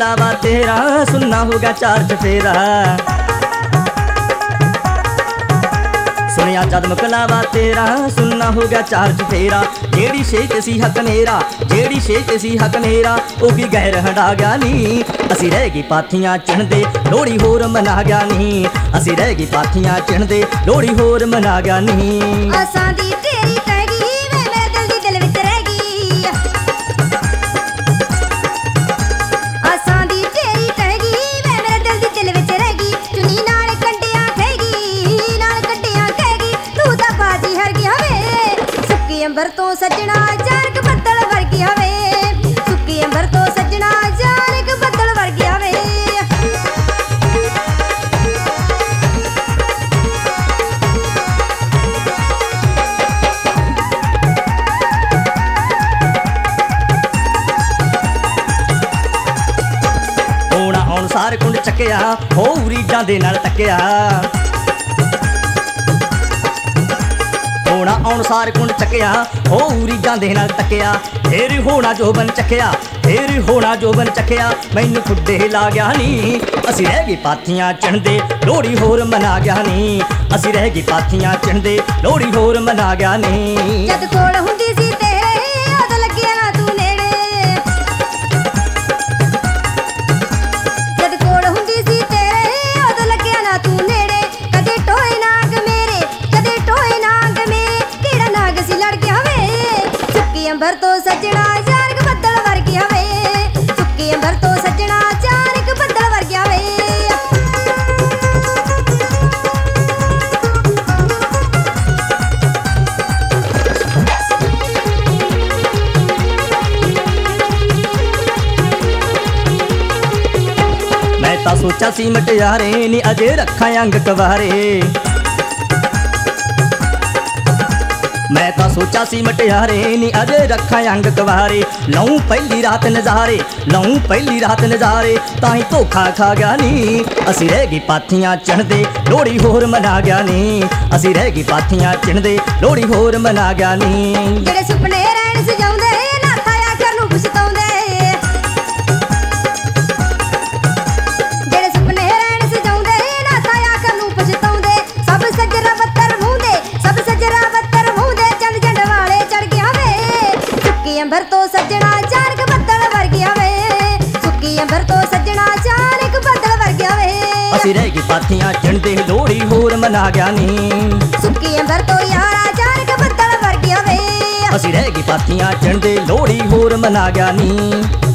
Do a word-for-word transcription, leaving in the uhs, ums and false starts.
कलावा तेरा सुनना होगा चार चफेरा। सुनिया जद मुकलावा तेरा सुनना होगा चार चफेरा। जेड़ी शेख सी हक मेरा, जेड़ी शेख सी हक मेरा, ओ भी गैर हटा गया नी। असी रह गई पाथियां चिणदे लोहड़ी होर मना गया नी। असी रह गई पाथियां चिणदे लोहड़ी होर मना गया नी। असां दी तेरी तह गई वे मेरे दिल दी दिल विच रह गई। असां दी तेरी तह गई वे मेरे दिल दी दिल विच रह गई। चुनी नाल कंडियां खेगी, नाल कंडियां खेगी, तू तां बाजी हर गई हवे। सुक्के अंबर तो सजना जारक बदल वर्गी हवे। सुक्के अंबर तो सजना जारक बदल वर्गी हवे। सार कुंड चक्या हो रीडां दे नाल तक्या। होना आउण सार कुंड चक्या हो रीडां दे नाल तक्या। फेर होना जोबन चक्या, फेर होना जोबन चक्या, मैनू खुड्डे ला गया नी। असी रह गए पाथियां चिणदे लोहड़ी होर मना गया नी। असी रह गए पाथियां चिणदे लोहड़ी होर मना गया नी। जद कोल हुंदी सी तेरे उद लग्गिया ना तू नेड़े। जद कोल हुंदी सी तेरे उद लग्गिया ना तू नेड़े। कदे टोए नाग मेरे, कदे टोए नाग मेरे, किहड़ा नाग सी लड़ गया हवे। सुक्के अंबर तो सजना जारक बदल वर्गी हवे। सुक्के अंबर तो सजना जारक बदल वर्गी हवे। मैं तां सोचा सी मटियारे नी अजे रखा अंग कवारे। मैं तां सोचा सी मटियारे नी अजे रखा अंग कवारे। लऊं पहली रात नज़ारे, लऊं पहली रात नज़ारे, ताही धोखा खा गया नी। असी रह गई पाथियां चिणदे लोहड़ी होर मना गया नी। असी रह गई पाथियां चिणदे लोहड़ी होर मना गया नी। जेड़े सुपने रैण सजाउंदे नाथा आखर नूं पछताउंदे। जेड़े सुपने रैण सजाउंदे नाथा आखर नूं पछताउंदे। सब सजरा बत्तर मूंदे, सब सजरा बत्तर मूंदे, चंद जंड वाले चढ़ गए हवे। सुक्के अंबर तो सजना जारक बदल वर्गी हवे। सुक्के अंबर तो सजना जारक बदल वर्गी हवे। असी रह गई पाथियां चिणदे लोहड़ी होर मना गया नी। सुक्के अंबर तो यारा जारक बदल वर्गी हवे। असी रह गई पाथियां चिणदे लोहड़ी होर मना गया नी।